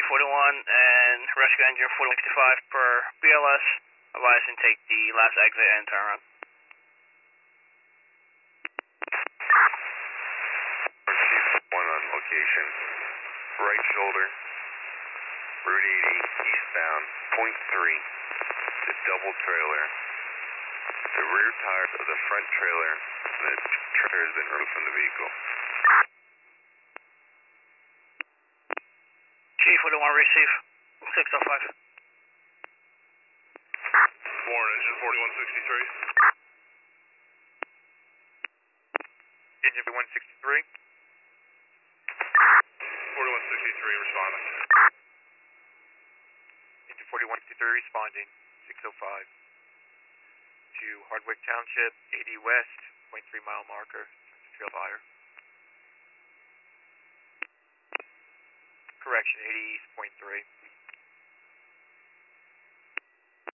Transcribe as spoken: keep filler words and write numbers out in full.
forty-one and rescue engine forty-one sixty-five per B L S. Advise and take the last exit and turn around. One on location. Right shoulder. Route eighty eastbound. Point three. The double trailer. The rear tires of the front trailer. The trailer has been removed from the vehicle. G forty-one receive. six oh five. Warren, engine forty-one sixty-three. Engine forty-one sixty-three. forty-one sixty-three responding. Engine forty-one sixty-three responding. six oh five. To Hardwick Township, eighty west, point three mile marker. Trail fire. Correction, eighty east, point three.